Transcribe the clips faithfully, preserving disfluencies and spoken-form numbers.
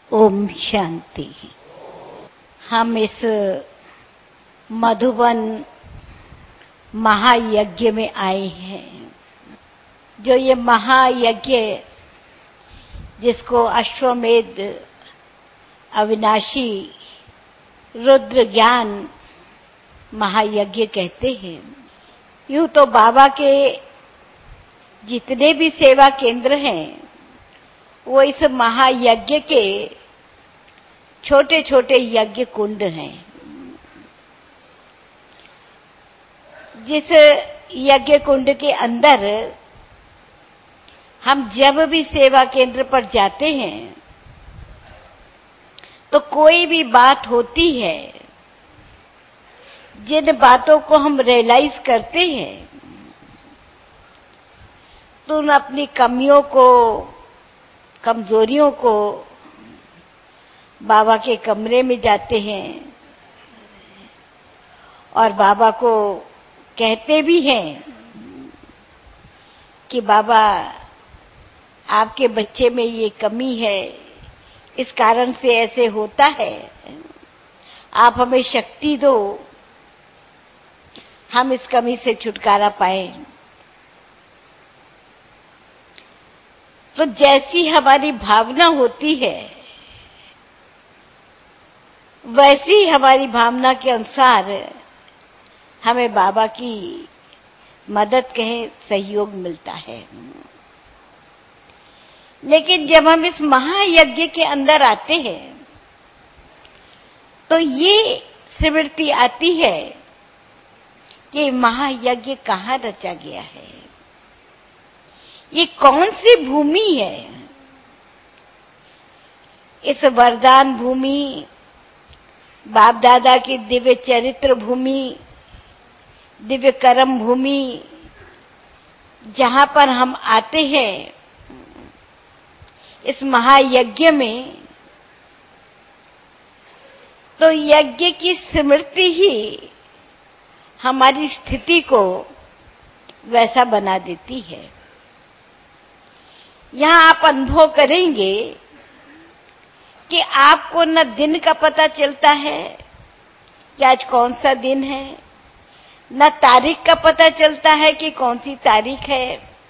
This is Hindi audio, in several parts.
ओम शांति। हम इस मधुबन महायज्ञ में आए हैं। जो ये महायज्ञ जिसको अश्वमेध अविनाशी रुद्र ज्ञान महायज्ञ कहते हैं। यूं तो बाबा के जितने भी सेवा केंद्र हैं वो इस महायज्ञ के छोटे छोटे यज्ञ कुंड हैं। जिस यज्ञ कुंड के अंदर हम जब भी सेवा केंद्र पर जाते हैं तो कोई भी बात होती है, जिन बातों को हम रियलाइज करते हैं तो उन अपनी कमियों को, कमजोरियों को बाबा के कमरे में जाते हैं और बाबा को कहते भी हैं कि बाबा आपके बच्चे में ये कमी है, इस कारण से ऐसे होता है, आप हमें शक्ति दो, हम इस कमी से छुटकारा पाएं। तो जैसी हमारी भावना होती है वैसी हमारी भावना के अनुसार हमें बाबा की मदद कहें, सहयोग मिलता है। लेकिन जब हम इस महायज्ञ के अंदर आते हैं तो ये स्मृति आती है कि महायज्ञ कहाँ रचा गया है, ये कौन सी भूमि है। इस वरदान भूमि, बाप दादा की दिव्य चरित्र भूमि, दिव्य कर्म भूमि, जहां पर हम आते हैं इस महायज्ञ में, तो यज्ञ की स्मृति ही हमारी स्थिति को वैसा बना देती है। यहां आप अनुभव करेंगे कि आपको न दिन का पता चलता है कि आज कौन सा दिन है, न तारीख का पता चलता है कि कौन सी तारीख है,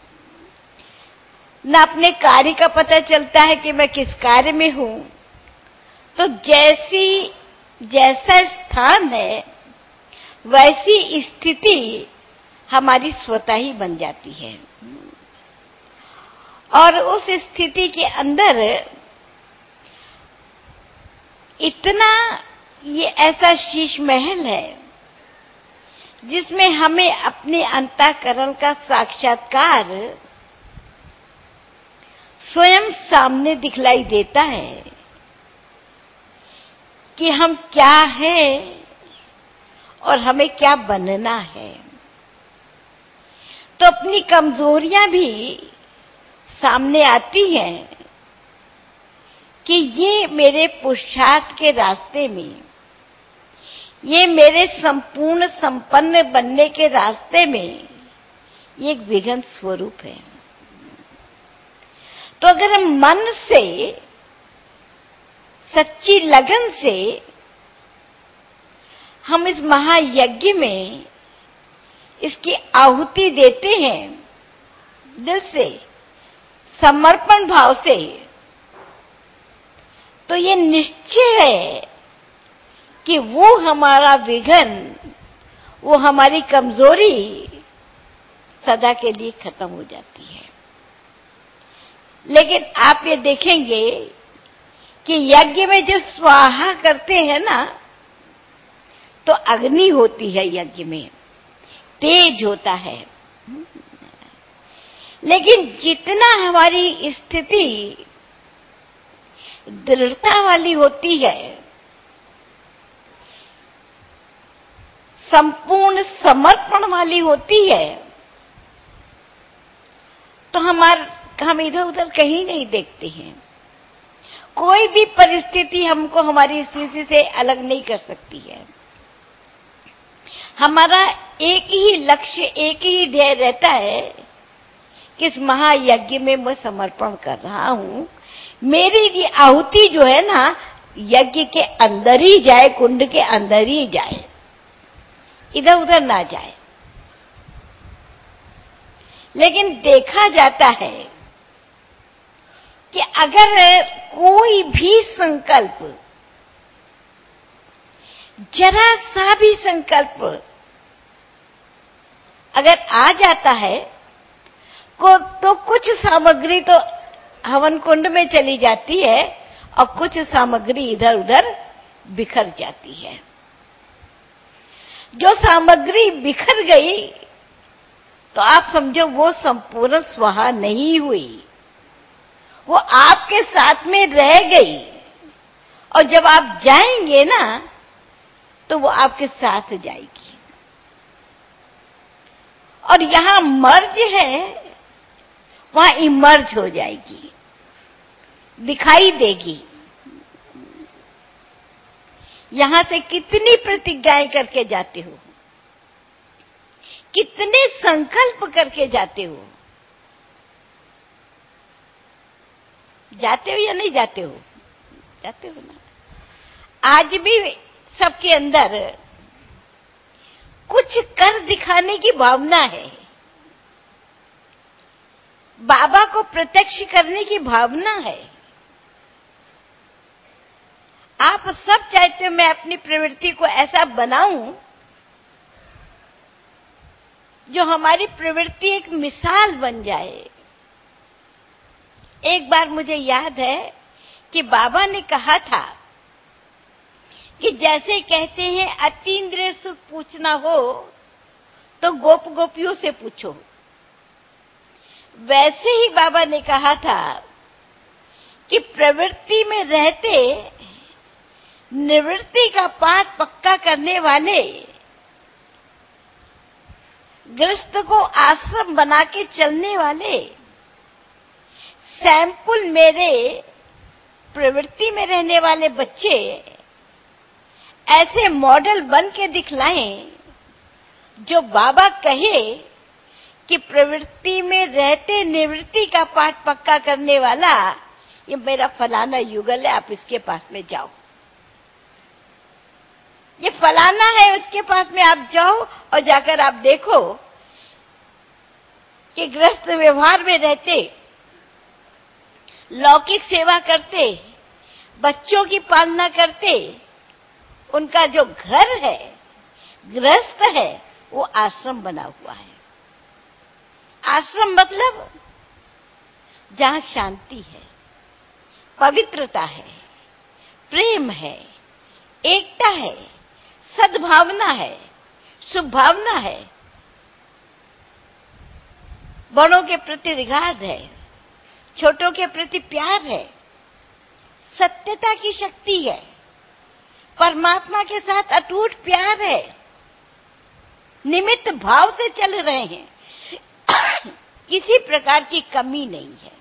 न अपने कार्य का पता चलता है कि मैं किस कार्य में हूं। तो जैसी जैसा स्थान है वैसी स्थिति हमारी स्वतः ही बन जाती है। और उस स्थिति के अंदर इतना ये ऐसा शीश महल है जिसमें हमें अपने अंतःकरण का साक्षात्कार स्वयं सामने दिखलाई देता है कि हम क्या हैं और हमें क्या बनना है। तो अपनी कमजोरियां भी सामने आती हैं कि ये मेरे पुरुषार्थ के रास्ते में, ये मेरे संपूर्ण संपन्न बनने के रास्ते में ये एक विघ्न स्वरूप है। तो अगर हम मन से, सच्ची लगन से हम इस महायज्ञ में इसकी आहुति देते हैं, दिल से समर्पण भाव से, तो ये निश्चय है कि वो हमारा विघ्न, वो हमारी कमजोरी सदा के लिए खत्म हो जाती है। लेकिन आप ये देखेंगे कि यज्ञ में जो स्वाहा करते हैं ना, तो अग्नि होती है यज्ञ में, तेज होता है। लेकिन जितना हमारी स्थिति दृढ़ता वाली होती है, संपूर्ण समर्पण वाली होती है, तो हमार हम इधर उधर कहीं नहीं देखते हैं। कोई भी परिस्थिति हमको हमारी स्थिति से अलग नहीं कर सकती है। हमारा एक ही लक्ष्य, एक ही ध्येय रहता है कि इस महायज्ञ में मैं समर्पण कर रहा हूं, मेरी ये आहुति जो है ना यज्ञ के अंदर ही जाए, कुंड के अंदर ही जाए, इधर उधर ना जाए। लेकिन देखा जाता है कि अगर कोई भी संकल्प, जरा सा भी संकल्प अगर आ जाता है को तो कुछ सामग्री तो हवन कुंड में चली जाती है और कुछ सामग्री इधर उधर बिखर जाती है। जो सामग्री बिखर गई तो आप समझो वो संपूर्ण स्वाहा नहीं हुई, वो आपके साथ में रह गई। और जब आप जाएंगे ना तो वो आपके साथ जाएगी। और यहां मर्ज है, वहां इमर्ज हो जाएगी, दिखाई देगी। यहां से कितनी प्रतिज्ञाएं करके जाते हो, कितने संकल्प करके जाते हो, जाते हो या नहीं जाते हो? जाते हो ना। आज भी सबके अंदर कुछ कर दिखाने की भावना है, बाबा को प्रत्यक्ष करने की भावना है। आप सब चाहते हो मैं अपनी प्रवृत्ति को ऐसा बनाऊं जो हमारी प्रवृत्ति एक मिसाल बन जाए। एक बार मुझे याद है कि बाबा ने कहा था कि जैसे कहते हैं अतीन्द्रिय सुख पूछना हो तो गोप गोपियों से पूछो, वैसे ही बाबा ने कहा था कि प्रवृत्ति में रहते निवृत्ति का पाठ पक्का करने वाले, गृहस्थ को आश्रम बना के चलने वाले सैंपल मेरे प्रवृत्ति में रहने वाले बच्चे ऐसे मॉडल बन के दिखलाएं जो बाबा कहे कि प्रवृत्ति में रहते निवृत्ति का पाठ पक्का करने वाला ये मेरा फलाना युगल है, आप इसके पास में जाओ, ये फलाना है उसके पास में आप जाओ और जाकर आप देखो कि गृहस्थ व्यवहार में रहते, लौकिक सेवा करते, बच्चों की पालना करते, उनका जो घर है, गृहस्थ है, वो आश्रम बना हुआ है। आश्रम मतलब जहां शांति है, पवित्रता है, प्रेम है, एकता है, सद्भावना है, शुभभावना है, बड़ों के प्रति रिगार्ड है, छोटों के प्रति प्यार है, सत्यता की शक्ति है, परमात्मा के साथ अटूट प्यार है, निमित्त भाव से चल रहे हैं, किसी प्रकार की कमी नहीं है।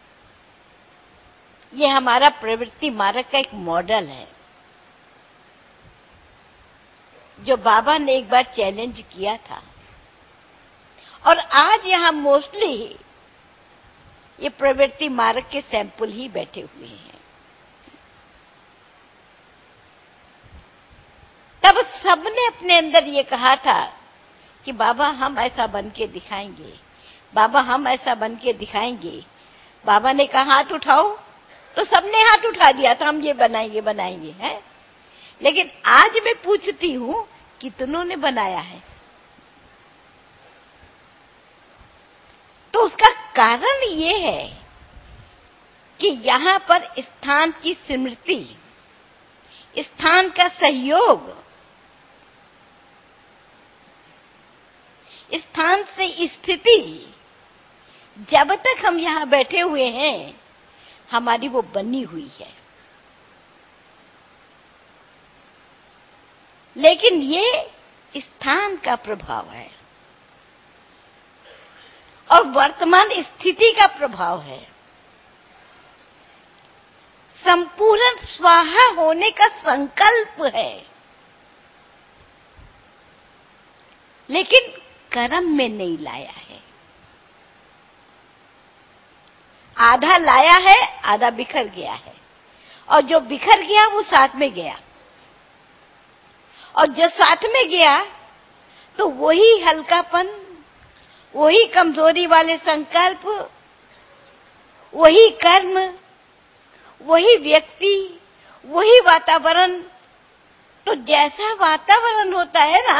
यह हमारा प्रवृत्ति मार्ग का एक मॉडल है जो बाबा ने एक बार चैलेंज किया था। और आज यहां मोस्टली ये प्रवृत्ति मार्ग के सैंपल ही बैठे हुए हैं। तब सबने अपने अंदर ये कहा था कि बाबा हम ऐसा बन के दिखाएंगे, बाबा हम ऐसा बन के दिखाएंगे। बाबा ने कहा हाथ उठाओ तो सबने हाथ उठा दिया था, हम ये बनाएंगे बनाएंगे हैं। लेकिन आज मैं पूछती हूं कितनों ने बनाया है? तो उसका कारण ये है कि यहां पर स्थान की स्मृति, स्थान का सहयोग, स्थान से स्थिति, जब तक हम यहां बैठे हुए हैं हमारी वो बनी हुई है। लेकिन ये स्थान का प्रभाव है और वर्तमान स्थिति का प्रभाव है। संपूर्ण स्वाहा होने का संकल्प है, लेकिन कर्म में नहीं लाया है। आधा लाया है, आधा बिखर गया है, और जो बिखर गया वो साथ में गया, और जो साथ में गया तो वही हल्कापन, वही कमजोरी वाले संकल्प, वही कर्म, वही व्यक्ति, वही वातावरण। तो जैसा वातावरण होता है ना,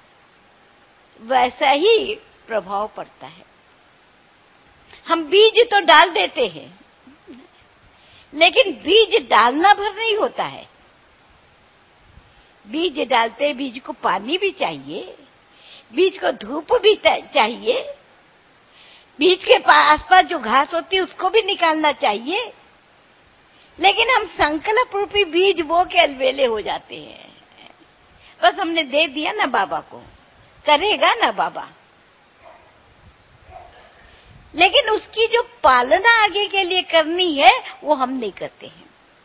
वैसा ही प्रभाव पड़ता है। हम बीज तो डाल देते हैं, लेकिन बीज डालना भर नहीं होता है। बीज डालते, बीज को पानी भी चाहिए, बीज को धूप भी चाहिए, बीज के आसपास जो घास होती है उसको भी निकालना चाहिए, लेकिन हम संकल्प रूपी बीज बो के अलबेले हो जाते हैं। बस हमने दे दिया ना बाबा को, करेगा ना बाबा, लेकिन उसकी जो पालना आगे के लिए करनी है वो हम नहीं करते हैं।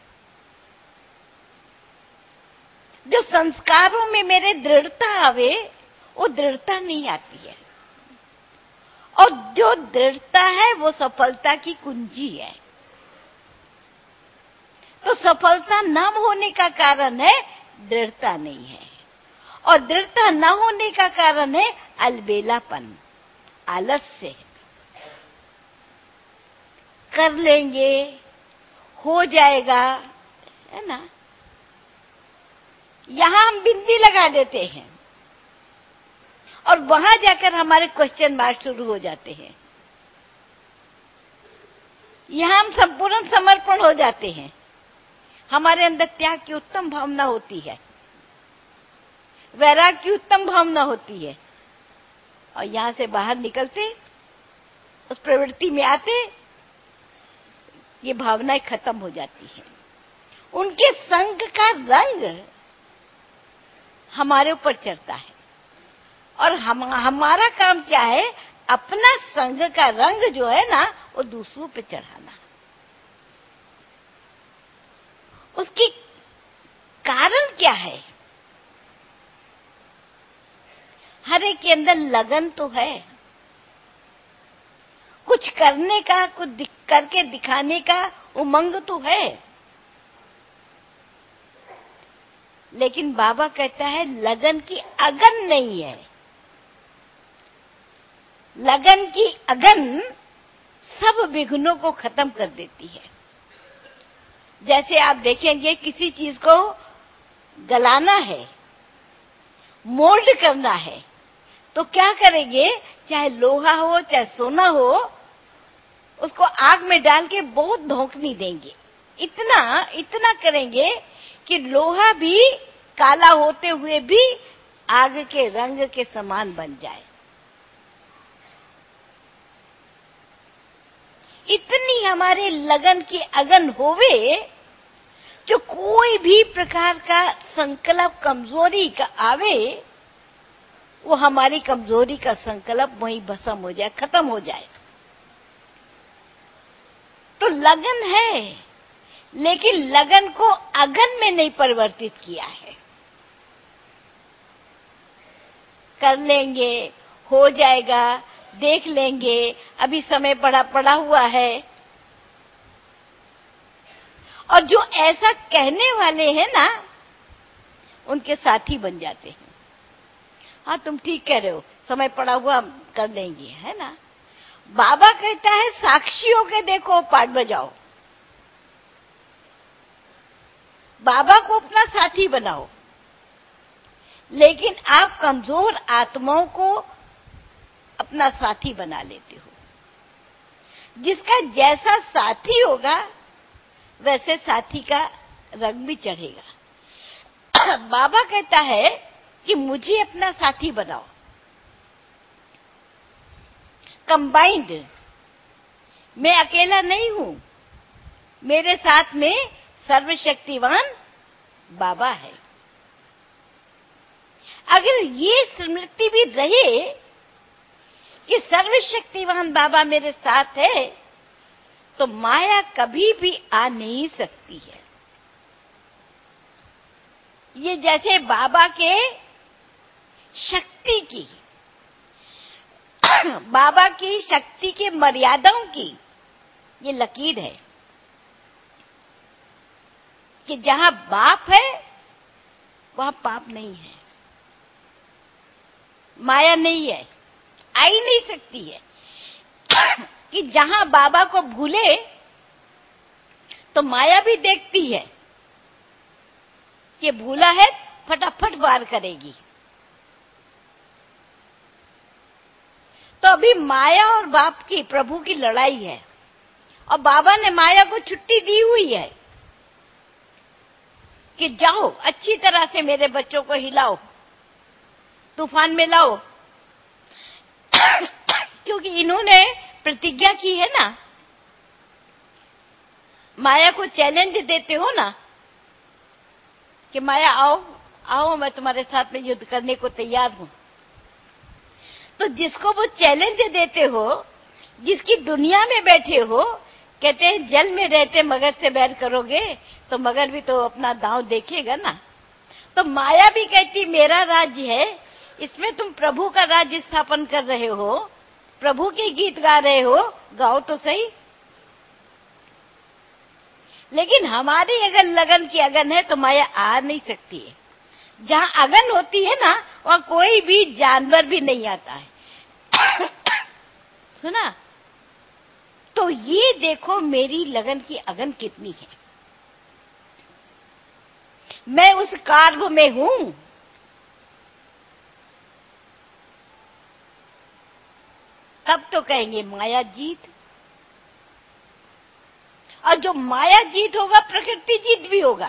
जो संस्कारों में मेरे दृढ़ता आवे, वो दृढ़ता नहीं आती है, और जो दृढ़ता है वो सफलता की कुंजी है। तो सफलता न होने का कारण है दृढ़ता नहीं है, और दृढ़ता न होने का कारण है अलबेलापन, आलस्य। कर लेंगे, हो जाएगा, है ना। यहां हम बिंदी लगा देते हैं और वहां जाकर हमारे क्वेश्चन मार्क शुरू हो जाते हैं। यहां हम संपूर्ण समर्पण हो जाते हैं, हमारे अंदर त्याग की उत्तम भावना होती है, वैराग की उत्तम भावना होती है, और यहां से बाहर निकलते, उस प्रवृत्ति में आते, ये भावनाएं खत्म हो जाती है। उनके संग का रंग हमारे ऊपर चढ़ता है, और हम हमारा काम क्या है, अपना संग का रंग जो है ना वो दूसरों पे चढ़ाना। उसकी कारण क्या है? हर एक के अंदर लगन तो है, कुछ करने का, कुछ दिख, करके दिखाने का उमंग तो है, लेकिन बाबा कहता है लगन की अगन नहीं है। लगन की अगन सब विघ्नों को खत्म कर देती है। जैसे आप देखेंगे किसी चीज को गलाना है, मोल्ड करना है, तो क्या करेंगे, चाहे लोहा हो चाहे सोना हो, उसको आग में डाल के बहुत धोखनी देंगे, इतना इतना करेंगे कि लोहा भी काला होते हुए भी आग के रंग के समान बन जाए। इतनी हमारे लगन की अगन होवे जो कोई भी प्रकार का संकल्प कमजोरी का आवे, वो हमारी कमजोरी का संकल्प वहीं भस्म हो जाए, खत्म हो जाए। तो लगन है, लेकिन लगन को अगन में नहीं परिवर्तित किया है। कर लेंगे, हो जाएगा, देख लेंगे, अभी समय पड़ा पड़ा हुआ है। और जो ऐसा कहने वाले हैं ना, उनके साथी बन जाते हैं। हाँ तुम ठीक कह रहे हो, समय पड़ा हुआ, कर लेंगे, है ना। बाबा कहता है साक्षियों के देखो, पाठ बजाओ, बाबा को अपना साथी बनाओ, लेकिन आप कमजोर आत्माओं को अपना साथी बना लेते हो। जिसका जैसा साथी होगा वैसे साथी का रंग भी चढ़ेगा। बाबा कहता है कि मुझे अपना साथी बनाओ, कंबाइंड, मैं अकेला नहीं हूं, मेरे साथ में सर्वशक्तिवान बाबा है। अगर ये स्मृति भी रहे कि सर्वशक्तिवान बाबा मेरे साथ है, तो माया कभी भी आ नहीं सकती है। ये जैसे बाबा के शक्ति की, बाबा की शक्ति के मर्यादाओं की ये लकीर है कि जहां बाप है वहां पाप नहीं है, माया नहीं है, आ ही नहीं सकती है। कि जहां बाबा को भूले तो माया भी देखती है कि भूला है, फटाफट वार करेगी। तो अभी माया और बाप की, प्रभु की लड़ाई है, और बाबा ने माया को छुट्टी दी हुई है कि जाओ अच्छी तरह से मेरे बच्चों को हिलाओ, तूफान में लाओ। क्योंकि इन्होंने प्रतिज्ञा की है ना, माया को चैलेंज देते हो ना कि माया आओ आओ, मैं तुम्हारे साथ में युद्ध करने को तैयार हूं। तो जिसको वो चैलेंज देते हो, जिसकी दुनिया में बैठे हो, कहते हैं जल में रहते मगर से बैर करोगे तो मगर भी तो अपना दांव देखेगा ना। तो माया भी कहती मेरा राज्य है, इसमें तुम प्रभु का राज्य स्थापन कर रहे हो, प्रभु के गीत गा रहे हो, गाओ तो सही। लेकिन हमारी अगर लगन की अगन है तो माया आ नहीं सकती है। जहां अगन होती है ना, वहां कोई भी जानवर भी नहीं आता है। सुना? तो ये देखो मेरी लगन की अगन कितनी है। मैं उस कार्य में हूं। तब तो कहेंगे माया जीत। और जो माया जीत होगा, प्रकृति जीत भी होगा।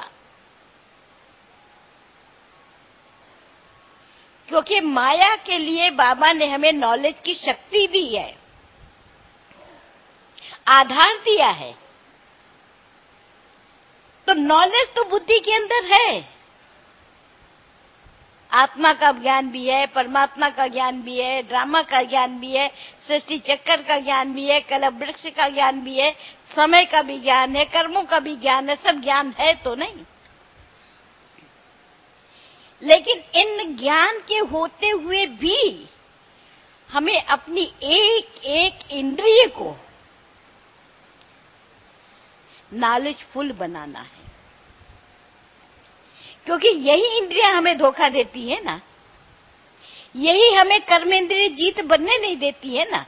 क्योंकि माया के लिए बाबा ने हमें नॉलेज की शक्ति दी है, आधार दिया है। तो नॉलेज तो बुद्धि के अंदर है, आत्मा का ज्ञान भी है, परमात्मा का ज्ञान भी है, ड्रामा का ज्ञान भी है, सृष्टि चक्कर का ज्ञान भी है, कल्प वृक्ष का ज्ञान भी है, समय का भी ज्ञान है, कर्मों का भी ज्ञान है। सब ज्ञान है तो नहीं। लेकिन इन ज्ञान के होते हुए भी हमें अपनी एक एक इंद्रिय को नॉलेजफुल बनाना है। क्योंकि यही इंद्रियां हमें धोखा देती है ना, यही हमें कर्मेंद्रिय जीत बनने नहीं देती है ना।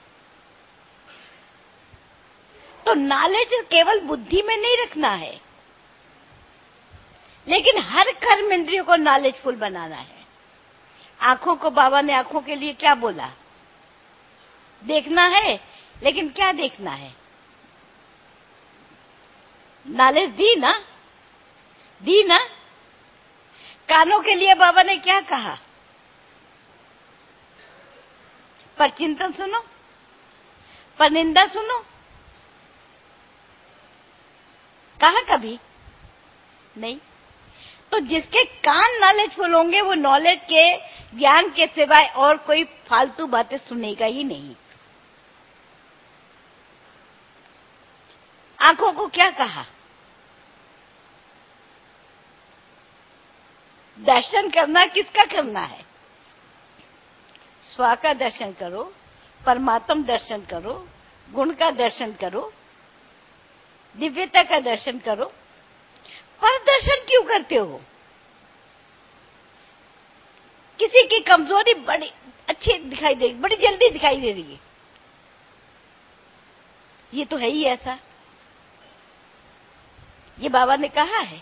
तो नॉलेज केवल बुद्धि में नहीं रखना है, लेकिन हर कर्म इंद्रियों को नॉलेजफुल बनाना है। आंखों को बाबा ने आंखों के लिए क्या बोला? देखना है, लेकिन क्या देखना है? नॉलेज दी ना, दी ना। कानों के लिए बाबा ने क्या कहा? पर चिंतन सुनो, पर निंदा सुनो। कहा कभी? नहीं। तो जिसके कान नॉलेजफुल होंगे वो नॉलेज के ज्ञान के सिवाय और कोई फालतू बातें सुनेगा ही नहीं। आंखों को क्या कहा? दर्शन करना किसका करना है? स्व का दर्शन करो, परमात्म दर्शन करो, गुण का दर्शन करो, दिव्यता का दर्शन करो। पर दर्शन क्यों करते हो? किसी की कमजोरी बड़ी अच्छी दिखाई दे, बड़ी जल्दी दिखाई दे रही है। ये तो है ही ऐसा। ये बाबा ने कहा है।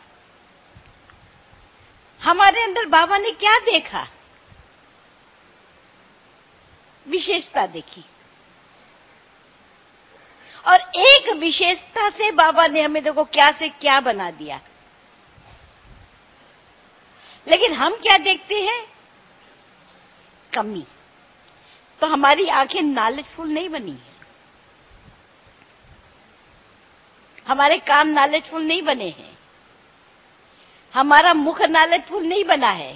हमारे अंदर बाबा ने क्या देखा? विशेषता देखी, और एक विशेषता से बाबा ने हमें देखो क्या से क्या बना दिया। लेकिन हम क्या देखते हैं? कमी। तो हमारी आंखें नॉलेजफुल नहीं बनी है, हमारे कान नॉलेजफुल नहीं बने हैं, हमारा मुख नॉलेजफुल नहीं बना है।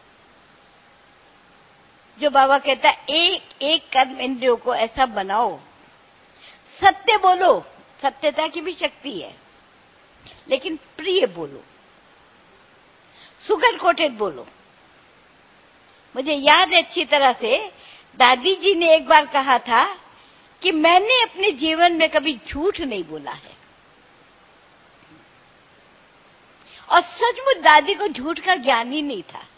जो बाबा कहता है एक एक कर्म इंद्रियों को ऐसा बनाओ, सत्य बोलो, सत्यता की भी शक्ति है, लेकिन प्रिय बोलो, सुगर कोटेड बोलो। मुझे याद है अच्छी तरह से, दादी जी ने एक बार कहा था कि मैंने अपने जीवन में कभी झूठ नहीं बोला है। और सचमुच दादी को झूठ का ज्ञान ही नहीं था।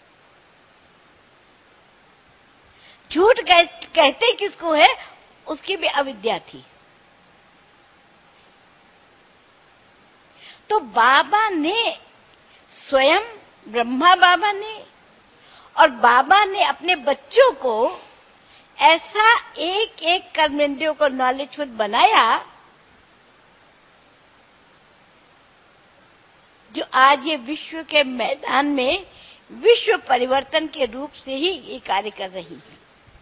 झूठ कह, कहते किसको है, उसकी भी अविद्या थी। तो बाबा ने स्वयं, ब्रह्मा बाबा ने और बाबा ने अपने बच्चों को ऐसा एक एक कर्मेंद्रियों को नॉलेजफुल बनाया जो आज ये विश्व के मैदान में विश्व परिवर्तन के रूप से ही ये कार्य कर रही है।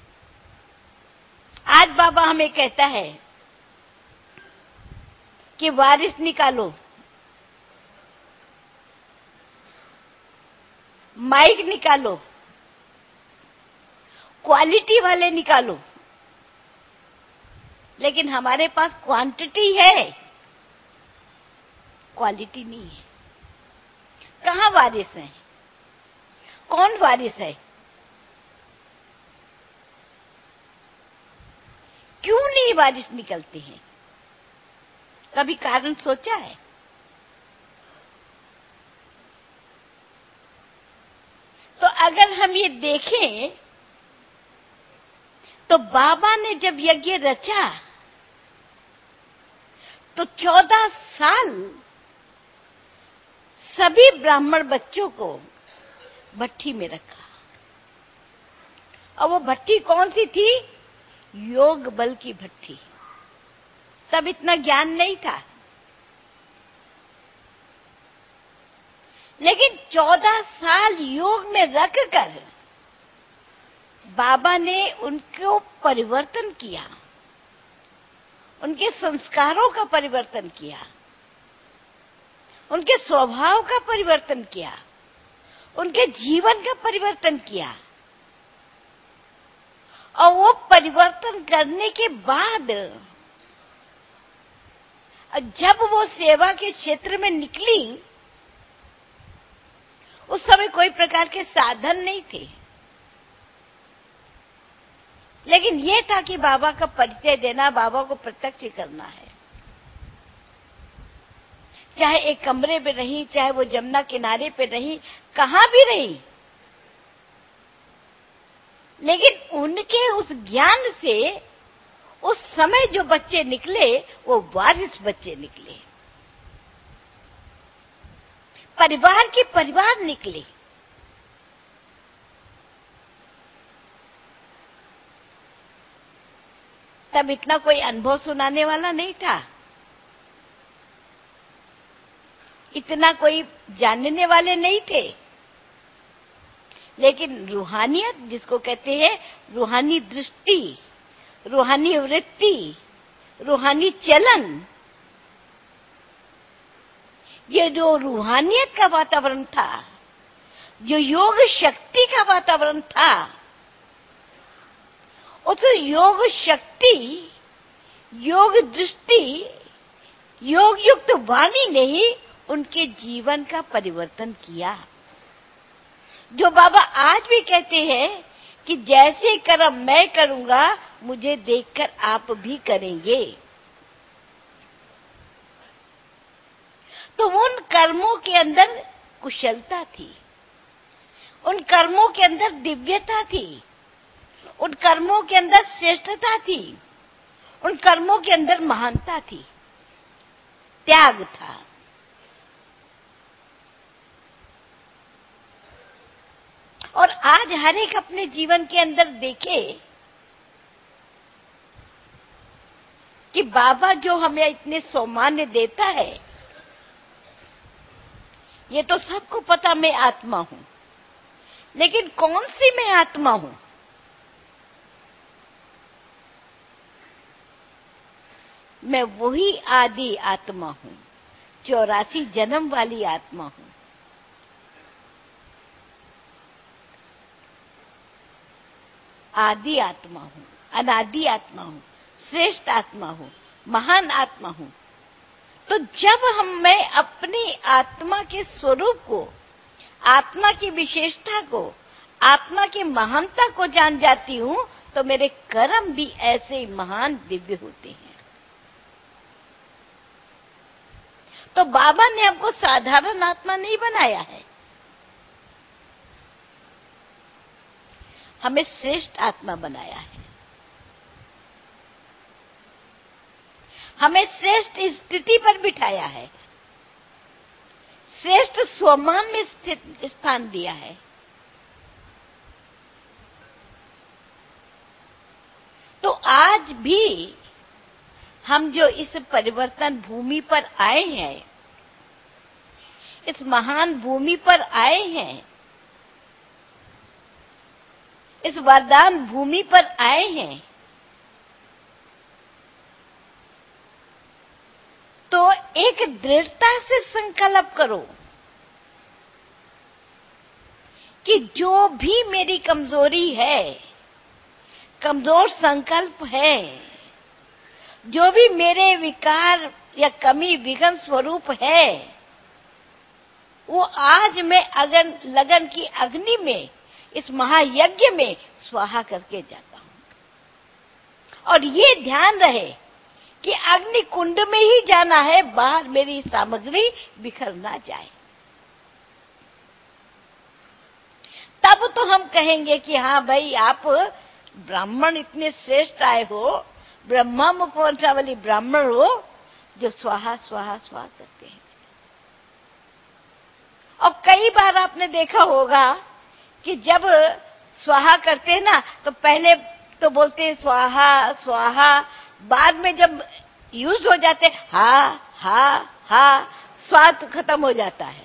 आज बाबा हमें कहता है कि वारिस निकालो, माइक निकालो, क्वालिटी वाले निकालो, लेकिन हमारे पास क्वांटिटी है, क्वालिटी नहीं है। कहां वारिस है? कौन वारिस है? क्यों नहीं वारिस निकलते हैं? कभी कारण सोचा है? तो अगर हम ये देखें तो बाबा ने जब यज्ञ रचा तो चौदह साल सभी ब्राह्मण बच्चों को भट्टी में रखा। और वो भट्टी कौन सी थी? योग बल की भट्टी। तब इतना ज्ञान नहीं था, लेकिन चौदह साल योग में रखकर बाबा ने उनको परिवर्तन किया, उनके संस्कारों का परिवर्तन किया, उनके स्वभाव का परिवर्तन किया, उनके जीवन का परिवर्तन किया। और वो परिवर्तन करने के बाद जब वो सेवा के क्षेत्र में निकली, उस समय कोई प्रकार के साधन नहीं थे, लेकिन ये था कि बाबा का परिचय देना, बाबा को प्रत्यक्ष करना है। चाहे एक कमरे पे रही, चाहे वो जमुना किनारे पे रही, कहां भी रही, लेकिन उनके उस ज्ञान से उस समय जो बच्चे निकले वो वारिस बच्चे निकले, परिवार के परिवार निकले। तब इतना कोई अनुभव सुनाने वाला नहीं था, इतना कोई जानने वाले नहीं थे, लेकिन रूहानियत जिसको कहते हैं, रूहानी दृष्टि, रूहानी वृत्ति, रूहानी चलन, ये जो रूहानियत का वातावरण था, जो योग शक्ति का वातावरण था, उस योग शक्ति, योग दृष्टि, योग युक्त वाणी ने ही उनके जीवन का परिवर्तन किया। जो बाबा आज भी कहते हैं कि जैसे कर्म मैं करूंगा, मुझे देखकर आप भी करेंगे। तो उन कर्मों के अंदर कुशलता थी, उन कर्मों के अंदर दिव्यता थी, उन कर्मों के अंदर श्रेष्ठता थी, उन कर्मों के अंदर महानता थी, त्याग था। और आज हर एक अपने जीवन के अंदर देखे कि बाबा जो हमें इतने सम्मान देता है, ये तो सबको पता मैं आत्मा हूं, लेकिन कौन सी मैं आत्मा हूं? मैं वही आदि आत्मा हूं, चौरासी जन्म वाली आत्मा हूं। आदि आत्मा हूं, अनादि आत्मा हूं, श्रेष्ठ आत्मा हूं, महान आत्मा हूं। तो जब हम मैं अपनी आत्मा के स्वरूप को, आत्मा की विशेषता को, आत्मा की महानता को जान जाती हूं, तो मेरे कर्म भी ऐसे महान दिव्य होते हैं। तो बाबा ने हमको साधारण आत्मा नहीं बनाया है, हमें श्रेष्ठ आत्मा बनाया है, हमें श्रेष्ठ स्थिति पर बिठाया है, श्रेष्ठ स्वमान में स्थित स्थान दिया है। तो आज भी हम जो इस परिवर्तन भूमि पर आए हैं, इस महान भूमि पर आए हैं, इस वरदान भूमि पर आए हैं, तो एक दृढ़ता से संकल्प करो कि जो भी मेरी कमजोरी है, कमजोर संकल्प है, जो भी मेरे विकार या कमी विघन स्वरूप है, वो आज मैं अगन लगन की अग्नि में, इस महायज्ञ में स्वाहा करके जाता हूं। और ये ध्यान रहे कि अग्नि कुंड में ही जाना है, बाहर मेरी सामग्री बिखर ना जाए। तब तो हम कहेंगे कि हाँ भाई, आप ब्राह्मण इतने श्रेष्ठ आए हो, ब्रह्मा मुखवंशावली ब्राह्मण हो, जो स्वाहा स्वाहा स्वाहा करते हैं। और कई बार आपने देखा होगा कि जब स्वाहा करते हैं ना, तो पहले तो बोलते हैं स्वाहा स्वाहा, बाद में जब यूज हो जाते हा हा हा, स्वाद खत्म हो जाता है,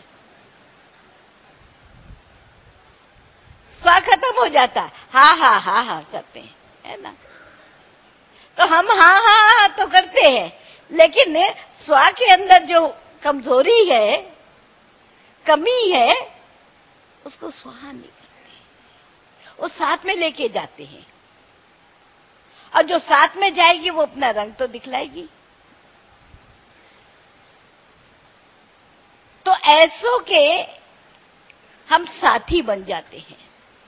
स्वाद खत्म हो जाता है, हा हा हा हा करते हैं, है ना। तो हम हा हा हा तो करते हैं, लेकिन स्वा के अंदर जो कमजोरी है, कमी है, उसको स्वाहा नहीं करते, वो साथ में लेके जाते हैं। और जो साथ में जाएगी वो अपना रंग तो दिखलाएगी। तो ऐसों के हम साथी बन जाते हैं।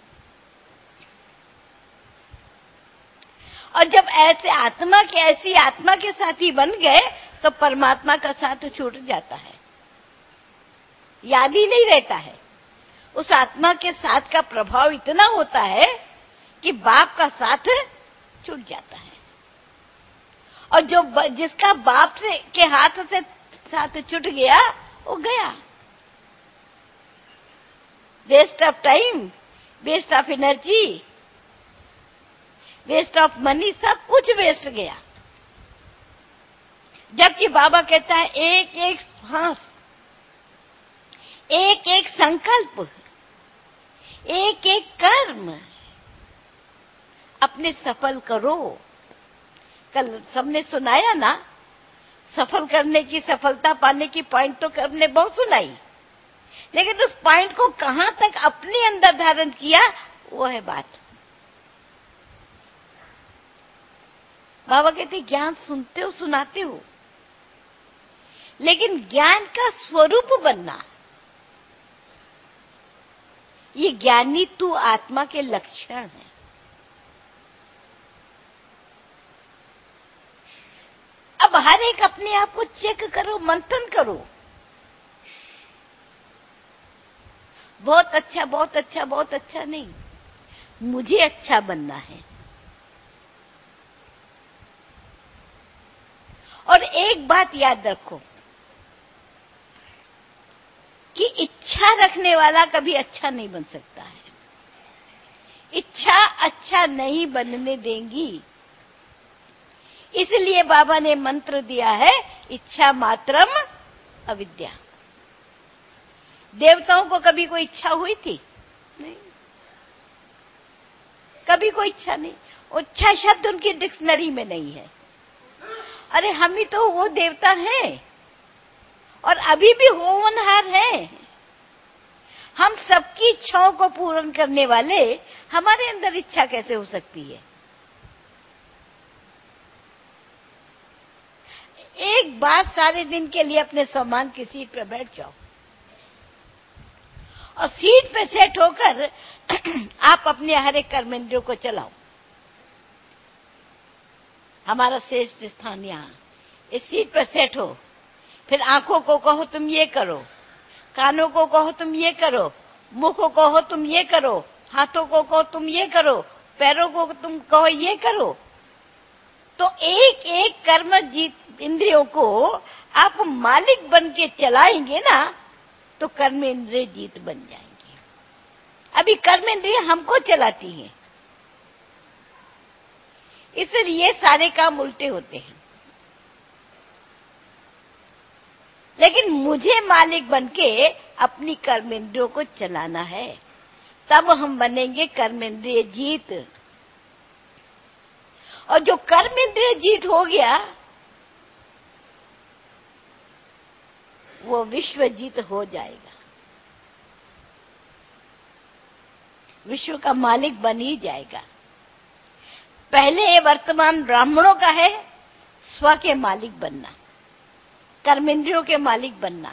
और जब ऐसे आत्मा के ऐसी आत्मा के साथी बन गए, तो परमात्मा का साथ छूट जाता है, याद ही नहीं रहता है। उस आत्मा के साथ का प्रभाव इतना होता है कि बाप का साथ छूट जाता है। और जो जिसका बाप से के हाथ से साथ छूट गया, वो गया। Waste of time, waste of energy, waste of money, सब कुछ वेस्ट गया। जबकि बाबा कहता है एक एक सांस, एक एक संकल्प, एक एक कर्म अपने सफल करो। कल सबने सुनाया ना, सफल करने की, सफलता पाने की पॉइंट तो हमने बहुत सुनाई, लेकिन उस पॉइंट को कहां तक अपने अंदर धारण किया, वो है बात। बाबा कहते ज्ञान सुनते हो, सुनाते हो, लेकिन ज्ञान का स्वरूप बनना, ये ज्ञानी तू आत्मा के लक्षण है। अब हर एक अपने आप को चेक करो, मंथन करो। बहुत अच्छा, बहुत अच्छा, बहुत अच्छा नहीं, मुझे अच्छा बनना है। और एक बात याद रखो कि इच्छा रखने वाला कभी अच्छा नहीं बन सकता है। इच्छा अच्छा नहीं बनने देंगी। इसलिए बाबा ने मंत्र दिया है, इच्छा मात्रम अविद्या। देवताओं को कभी कोई इच्छा हुई थी? नहीं, कभी कोई इच्छा नहीं। इच्छा शब्द उनकी डिक्शनरी में नहीं है। अरे हम ही तो वो देवता हैं, और अभी भी होनहार हैं। हम सबकी इच्छाओं को पूर्ण करने वाले, हमारे अंदर इच्छा कैसे हो सकती है? एक बार सारे दिन के लिए अपने सम्मान की सीट पर बैठ जाओ, और सीट पे सेट होकर आप अपने हर एक कर्मेंद्रियों को चलाओ। हमारा श्रेष्ठ स्थान यहाँ, इस सीट पर सेट हो। फिर आंखों को कहो तुम ये करो, कानों को कहो तुम ये करो, मुख को कहो तुम ये करो, हाथों को कहो तुम ये करो, पैरों को तुम कहो ये करो। तो एक एक कर्म जीत इंद्रियों को आप मालिक बन के चलाएंगे ना, तो कर्म इंद्रिय जीत बन जाएंगे। अभी कर्म इंद्रिय हमको चलाती हैं, इसलिए सारे काम उल्टे होते हैं। लेकिन मुझे मालिक बनके अपनी कर्मेंद्रियों को चलाना है, तब हम बनेंगे कर्मेंद्रिय जीत। और जो कर्मेंद्रिय जीत हो गया वो विश्व जीत हो जाएगा, विश्व का मालिक बन ही जाएगा। पहले ये वर्तमान ब्राह्मणों का है स्व के मालिक बनना, कर्मेंद्रियों के मालिक बनना,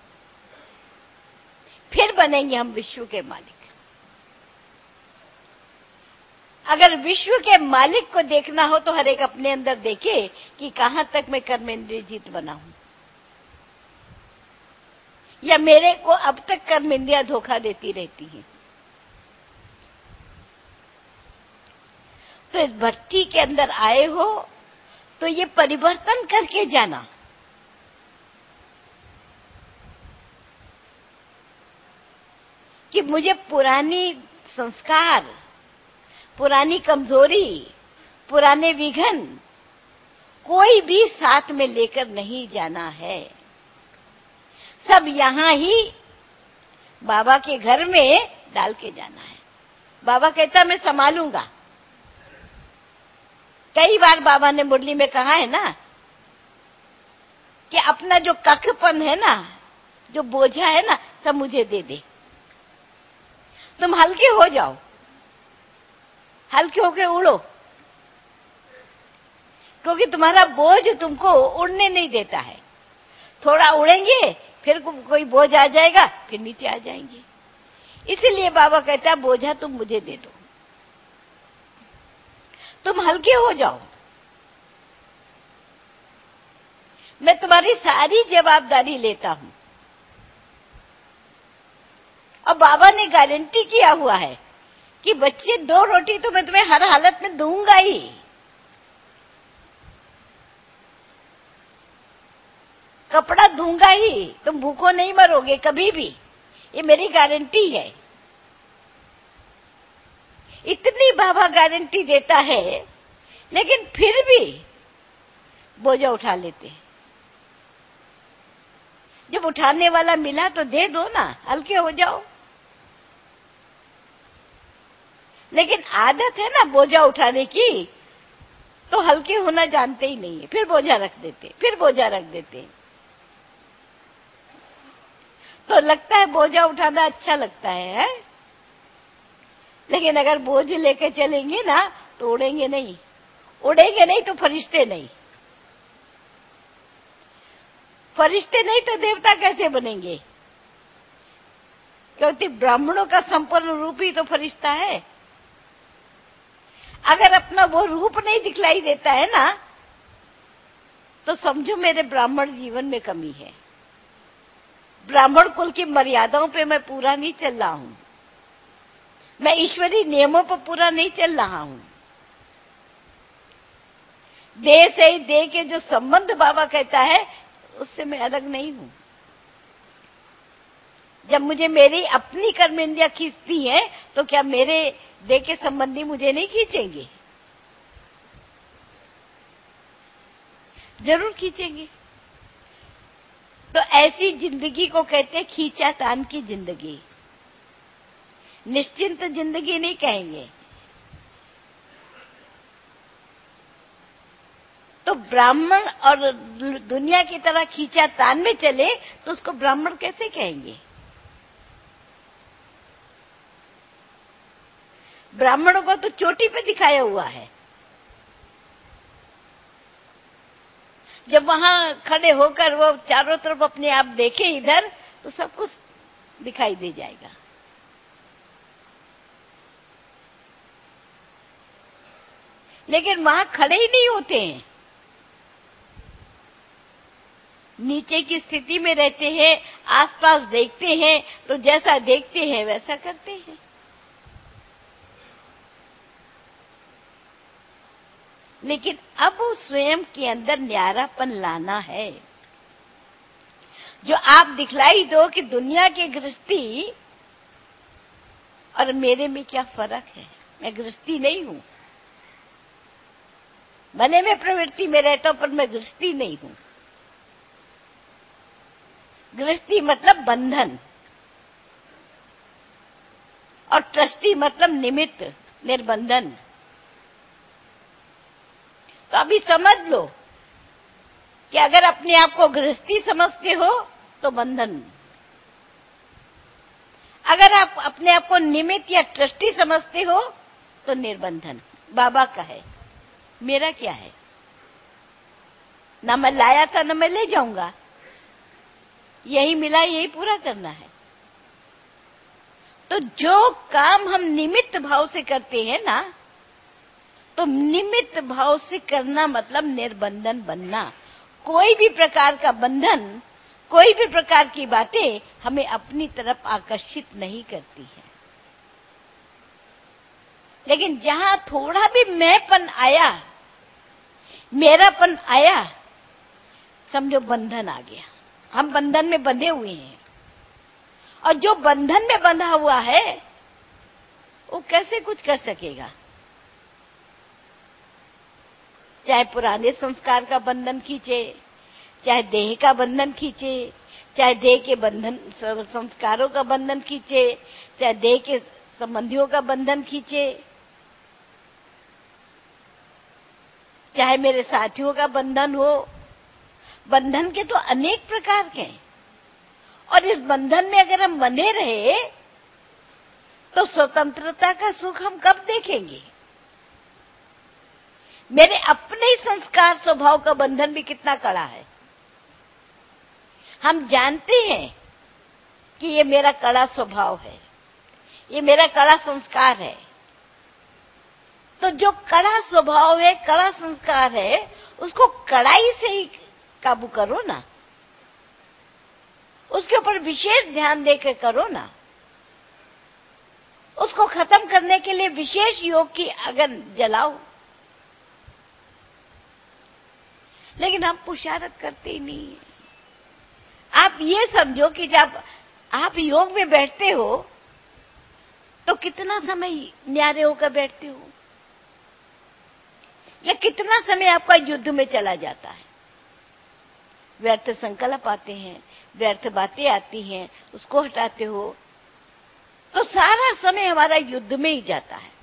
फिर बनेंगे हम विश्व के मालिक। अगर विश्व के मालिक को देखना हो तो हर एक अपने अंदर देखे कि कहां तक मैं कर्मेंद्रिय जीत बना हूं, या मेरे को अब तक कर्मेंद्रियां धोखा देती रहती हैं। तो इस भट्टी के अंदर आए हो तो ये परिवर्तन करके जाना। कि मुझे पुरानी संस्कार, पुरानी कमजोरी, पुराने विघन कोई भी साथ में लेकर नहीं जाना है। सब यहां ही बाबा के घर में डाल के जाना है। बाबा कहता मैं संभालूंगा। कई बार बाबा ने मुरली में कहा है ना कि अपना जो कखपन है ना, जो बोझा है ना, सब मुझे दे दे, तुम हल्के हो जाओ, हल्के होके उड़ो, क्योंकि तुम्हारा बोझ तुमको उड़ने नहीं देता है। थोड़ा उड़ेंगे फिर कोई बोझ आ जाएगा, फिर नीचे आ जाएंगे। इसीलिए बाबा कहता है बोझा तुम मुझे दे दो, तुम हल्के हो जाओ, मैं तुम्हारी सारी जवाबदारी लेता हूं। और बाबा ने गारंटी किया हुआ है कि बच्चे दो रोटी तो मैं तुम्हें हर हालत में दूंगा ही। कपड़ा दूंगा ही, तुम भूखो नहीं मरोगे कभी भी, ये मेरी गारंटी है। इतनी बाबा गारंटी देता है, लेकिन फिर भी बोझा उठा लेते हैं। जब उठाने वाला मिला तो दे दो ना, हल्के हो जाओ। लेकिन आदत है ना बोझा उठाने की, तो हल्के होना जानते ही नहीं है, फिर बोझा रख देते, फिर बोझा रख देते। तो लगता है बोझा उठाना अच्छा लगता है, है? लेकिन अगर बोझ लेके चलेंगे ना तो उड़ेंगे नहीं, उड़ेंगे नहीं तो फरिश्ते नहीं, फरिश्ते नहीं तो देवता कैसे बनेंगे? क्योंकि ब्राह्मणों का संपूर्ण रूप ही तो फरिश्ता है। अगर अपना वो रूप नहीं दिखलाई देता है ना, तो समझो मेरे ब्राह्मण जीवन में कमी है। ब्राह्मण कुल की मर्यादाओं पे मैं पूरा नहीं चल रहा हूं, मैं ईश्वरीय नियमों पर पूरा नहीं चल रहा हूं। देह से ही देह के जो संबंध बाबा कहता है उससे मैं अलग नहीं हूं। जब मुझे मेरी अपनी कर्मेंद्रियां खींचती हैं तो क्या मेरे देह के संबंधी मुझे नहीं खींचेंगे? जरूर खींचेंगे। तो ऐसी जिंदगी को कहते हैं खींचातान की जिंदगी, निश्चिंत जिंदगी नहीं कहेंगे। तो ब्राह्मण और दुनिया की तरह खींचातान में चले तो उसको ब्राह्मण कैसे कहेंगे? ब्राह्मणों को तो चोटी पे दिखाया हुआ है। जब वहां खड़े होकर वो चारों तरफ अपने आप देखे इधर, तो सब कुछ दिखाई दे जाएगा। लेकिन वहां खड़े ही नहीं होते हैं, नीचे की स्थिति में रहते हैं, आसपास देखते हैं तो जैसा देखते हैं वैसा करते हैं। लेकिन अब स्वयं के अंदर न्यारापन लाना है। जो आप दिखलाई दो कि दुनिया की गृहस्थी और मेरे में क्या फर्क है। मैं गृहस्थी नहीं हूं, भले मैं प्रवृत्ति में रहता हूं, पर मैं गृहस्थी नहीं हूं। गृहस्थी मतलब बंधन और ट्रस्टी मतलब निमित्त, निर्बंधन। तो अभी समझ लो कि अगर अपने आप को गृहस्थी समझते हो तो बंधन, अगर आप अपने आप को निमित्त या ट्रस्टी समझते हो तो निर्बंधन। बाबा का है, मेरा क्या है? ना मैं लाया था ना मैं ले जाऊंगा, यही मिला यही पूरा करना है। तो जो काम हम निमित्त भाव से करते हैं ना, तो निमित्त भाव से करना मतलब निर्बंधन बनना। कोई भी प्रकार का बंधन, कोई भी प्रकार की बातें हमें अपनी तरफ आकर्षित नहीं करती है। लेकिन जहां थोड़ा भी मैंपन आया, मेरापन आया, समझो बंधन आ गया। हम बंधन में बंधे हुए हैं, और जो बंधन में बंधा हुआ है वो कैसे कुछ कर सकेगा? चाहे पुराने संस्कार का बंधन खींचे, चाहे देह का बंधन खींचे, चाहे देह के बंधन संस्कारों का बंधन खींचे, चाहे देह के संबंधियों का बंधन खींचे, चाहे मेरे साथियों का बंधन हो। बंधन के तो अनेक प्रकार के हैं, और इस बंधन में अगर हम बंधे रहे तो स्वतंत्रता का सुख हम कब देखेंगे? मेरे अपने ही संस्कार स्वभाव का बंधन भी कितना कड़ा है। हम जानते हैं कि ये मेरा कड़ा स्वभाव है, ये मेरा कड़ा संस्कार है। तो जो कड़ा स्वभाव है, कड़ा संस्कार है, उसको कड़ाई से ही काबू करो ना, उसके ऊपर विशेष ध्यान देकर करो ना। उसको खत्म करने के लिए विशेष योग की अगन जलाओ। लेकिन हम पुरुषार्थ करते ही नहीं है। आप ये समझो कि जब आप योग में बैठते हो तो कितना समय न्यारे होकर बैठते हो, या कितना समय आपका युद्ध में चला जाता है। व्यर्थ संकल्प आते हैं, व्यर्थ बातें आती हैं, उसको हटाते हो तो सारा समय हमारा युद्ध में ही जाता है।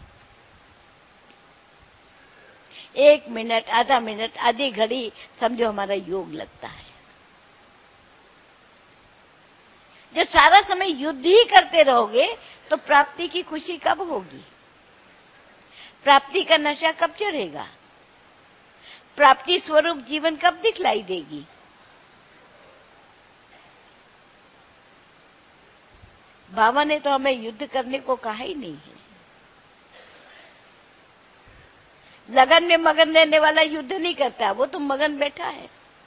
एक मिनट, आधा मिनट, आधी घड़ी समझो हमारा योग लगता है। जब सारा समय युद्ध ही करते रहोगे तो प्राप्ति की खुशी कब होगी? प्राप्ति का नशा कब चढ़ेगा? प्राप्ति स्वरूप जीवन कब दिखलाई देगी? बाबा ने तो हमें युद्ध करने को कहा ही नहीं है। लगन में मगन रहने वाला युद्ध नहीं करता, वो तो मगन बैठा है।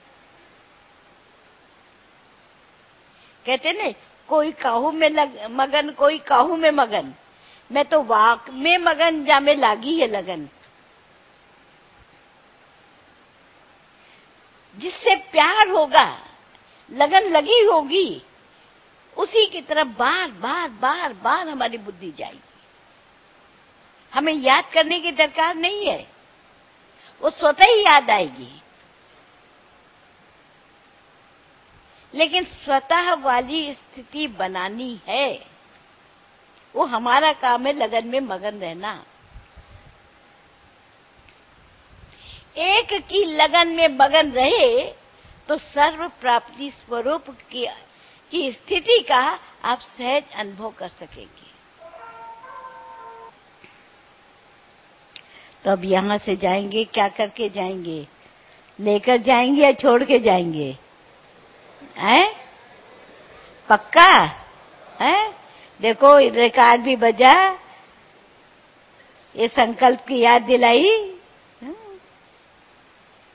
कहते ने, कोई काहू में लग, मगन, कोई काहू में मगन, मैं तो वाक में मगन जा में लागी है लगन। जिससे प्यार होगा, लगन लगी होगी, उसी की तरफ बार बार बार बार हमारी बुद्धि जाएगी। हमें याद करने की दरकार नहीं है, वो स्वतः ही याद आएगी। लेकिन स्वतः वाली स्थिति बनानी है, वो हमारा काम है। लगन में मगन रहना, एक की लगन में मगन रहे तो सर्व प्राप्ति स्वरूप की, की स्थिति का आप सहज अनुभव कर सकेंगे। तो अब यहां से जाएंगे, क्या करके जाएंगे? लेकर जाएंगे या छोड़ के जाएंगे? हैं? पक्का है? देखो रिकॉर्ड भी बजा, ये संकल्प की याद दिलाई,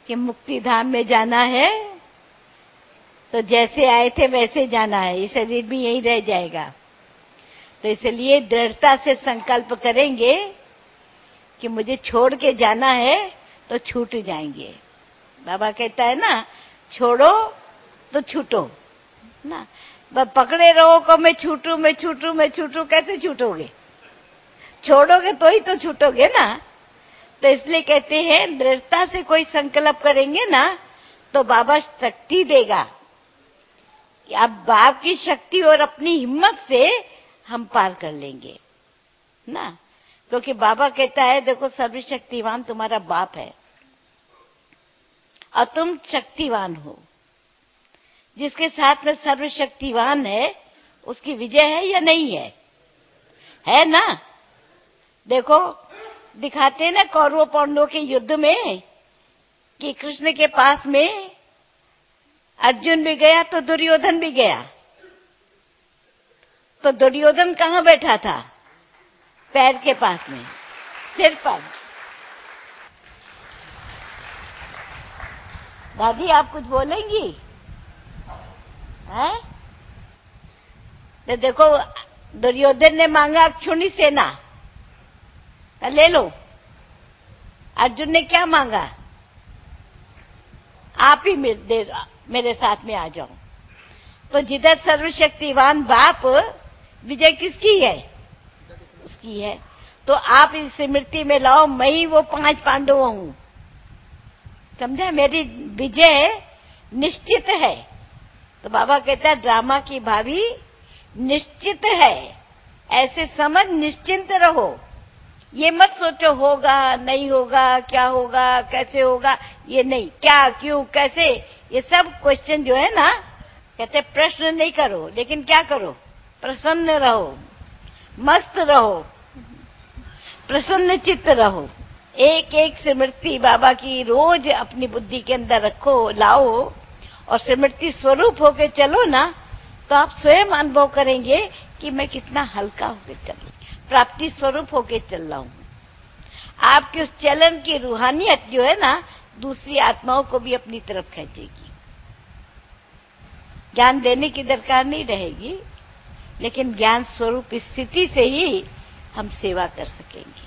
कि मुक्ति धाम में जाना है तो जैसे आए थे वैसे जाना है, ये शरीर भी यहीं रह जाएगा। तो इसलिए दृढ़ता से संकल्प करेंगे कि मुझे छोड़ के जाना है तो छूट जाएंगे। बाबा कहता है ना, छोड़ो तो छूटो ना। बस पकड़े रहो को मैं छूटू मैं छूटू मैं छूटू, कैसे छूटोगे? छोड़ोगे तो ही तो छूटोगे ना। तो इसलिए कहते हैं दृढ़ता से कोई संकल्प करेंगे ना तो बाबा शक्ति देगा। अब बाप की शक्ति और अपनी हिम्मत से हम पार कर लेंगे ना। क्योंकि तो बाबा कहता है देखो सर्वशक्तिवान तुम्हारा बाप है और तुम शक्तिवान हो। जिसके साथ में सर्वशक्तिवान है उसकी विजय है या नहीं है? है ना। देखो दिखाते हैं ना कौरवों पांडवों के युद्ध में कि कृष्ण के पास में अर्जुन भी गया तो दुर्योधन भी गया। तो दुर्योधन कहाँ बैठा था? पैर के पास में, सिर पर। दादी आप कुछ बोलेंगी? हैं? तो देखो दुर्योधन ने मांगा क्षुणी सेना, ले लो। अर्जुन ने क्या मांगा? आप ही मेरे, मेरे साथ में आ जाओ। तो जिधर सर्वशक्तिवान बाप, विजय किसकी है? उसकी है। तो आप इस स्मृति में लाओ, मैं ही वो पांच पांडव हूं। समझा? मेरी विजय निश्चित है। तो बाबा कहता है ड्रामा की भाभी निश्चित है। ऐसे समझ निश्चिंत रहो। ये मत सोचो होगा नहीं होगा, क्या होगा कैसे होगा, ये नहीं। क्या क्यों कैसे, ये सब क्वेश्चन जो है ना, कहते प्रश्न नहीं करो, लेकिन क्या करो? प्रसन्न रहो, मस्त रहो, प्रसन्न चित्त रहो। एक एक स्मृति बाबा की रोज अपनी बुद्धि के अंदर रखो, लाओ और स्मृति स्वरूप होके चलो ना, तो आप स्वयं अनुभव करेंगे कि मैं कितना हल्का होकर चल रही, प्राप्ति स्वरूप होके चल रहा हूं। आपके उस चलन की रूहानियत जो है ना, दूसरी आत्माओं को भी अपनी तरफ खींचेगी। ज्ञान देने की दरकार नहीं रहेगी, लेकिन ज्ञान स्वरूप स्थिति से ही हम सेवा कर सकेंगे।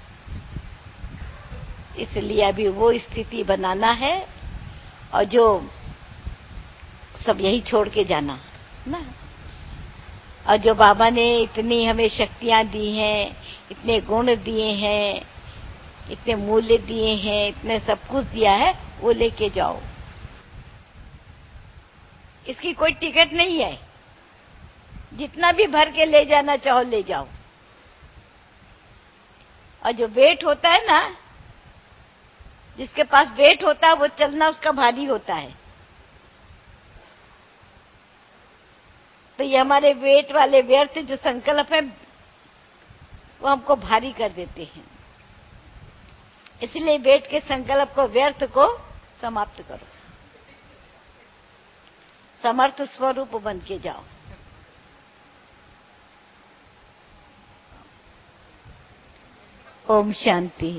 इसलिए अभी वो स्थिति बनाना है और जो सब यही छोड़ के जाना ना। और जो बाबा ने इतनी हमें शक्तियां दी हैं, इतने गुण दिए हैं, इतने मूल्य दिए हैं, इतने सब कुछ दिया है, वो लेके जाओ। इसकी कोई टिकट नहीं है। जितना भी भर के ले जाना चाहो ले जाओ। और जो वेट होता है ना, जिसके पास वेट होता है वो चलना उसका भारी होता है। तो ये हमारे वेट वाले व्यर्थ जो संकल्प है वो हमको भारी कर देते हैं। इसलिए वेट के संकल्प को, व्यर्थ को समाप्त करो। समर्थ स्वरूप बन के जाओ। ओम शांति।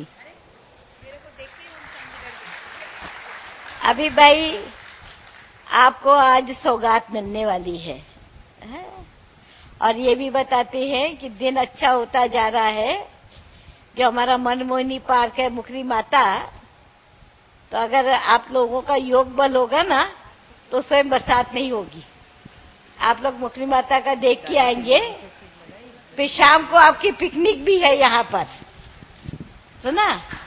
अभी भाई आपको आज सौगात मिलने वाली है, है? और ये भी बताते हैं कि दिन अच्छा होता जा रहा है। जो हमारा मनमोहिनी पार्क है मुखरी माता, तो अगर आप लोगों का योग बल होगा ना तो स्वयं बरसात नहीं होगी। आप लोग मुखरी माता का देख के आएंगे। फिर शाम को आपकी पिकनिक भी है यहाँ पर, सुना?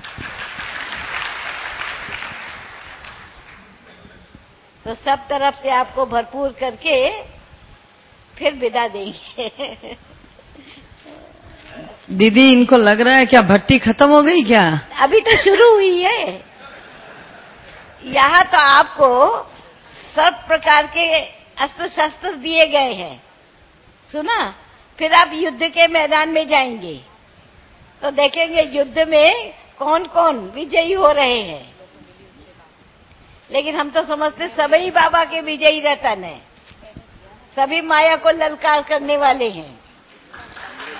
तो सब तरफ से आपको भरपूर करके फिर विदा देंगे। दीदी इनको लग रहा है क्या भट्टी खत्म हो गई क्या? अभी तो शुरू हुई है। यहाँ तो आपको सब प्रकार के अस्त्र शस्त्र दिए गए हैं, सुना? फिर आप युद्ध के मैदान में जाएंगे तो देखेंगे युद्ध में कौन कौन विजयी हो रहे हैं। लेकिन हम तो समझते सभी बाबा के विजयी रतन है, सभी माया को ललकार करने वाले हैं।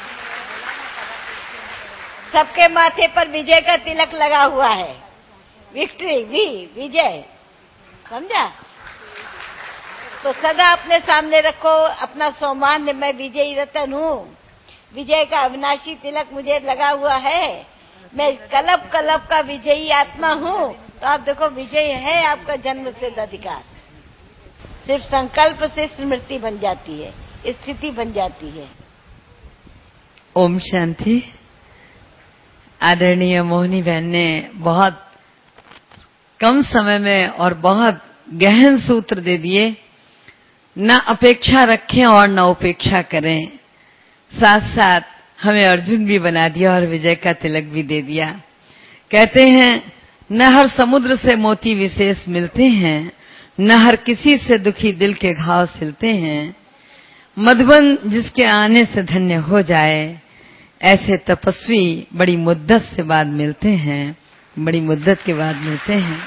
सबके माथे पर विजय का तिलक लगा हुआ है। विक्ट्री, वी विजय, समझा? तो सदा अपने सामने रखो अपना सौमान्य, मैं विजयी रतन हूँ, विजय का अविनाशी तिलक मुझे लगा हुआ है, मैं कलप कलप का विजयी आत्मा हूँ। तो आप देखो विजय है आपका जन्म सिद्ध अधिकार। सिर्फ संकल्प से स्मृति बन जाती है, स्थिति बन जाती है। ओम शांति। आदरणीय मोहिनी बहन ने बहुत कम समय में और बहुत गहन सूत्र दे दिए। न अपेक्षा रखें और न उपेक्षा करें, साथ साथ हमें अर्जुन भी बना दिया और विजय का तिलक भी दे दिया। कहते हैं न हर समुद्र से मोती विशेष मिलते हैं, न हर किसी से दुखी दिल के घाव सिलते हैं। मधुबन जिसके आने से धन्य हो जाए, ऐसे तपस्वी बड़ी मुद्दत से बाद मिलते हैं, बड़ी मुद्दत के बाद मिलते हैं।